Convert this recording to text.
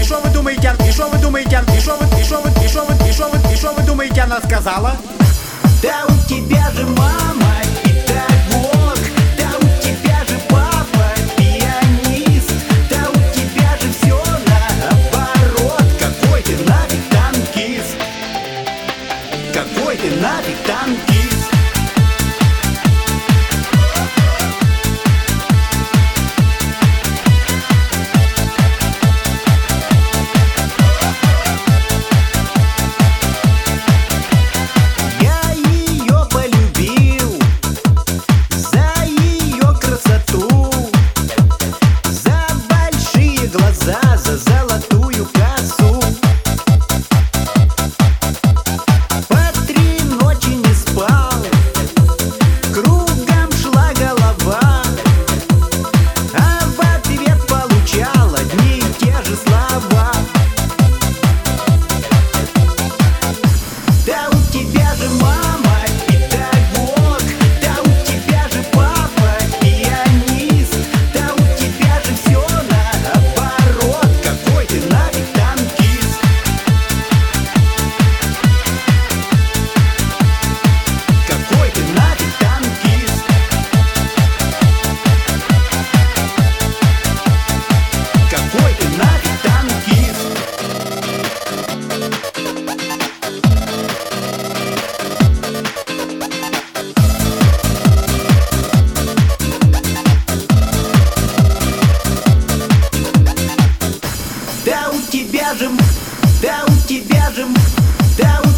что вы думаете, и что вы думаете, и что вы думаете, она сказала? Да у тебя же мама педагог, да у тебя же папа пианист, да у тебя же все наоборот. Какой ты нафиг танкист? Какой ты нафиг танкист? За золотую косу по 3 ночи не спал, кругом шла голова, а в ответ получал одни и те же слова. Да у тебя же мама педагог, да у тебя же папа пианист, да у тебя же все наоборот. Какой ты нафиг танкист? Какой ты нафиг танкист? Какой ты нафиг танкист? Да у тебя же, да у тебя же, да у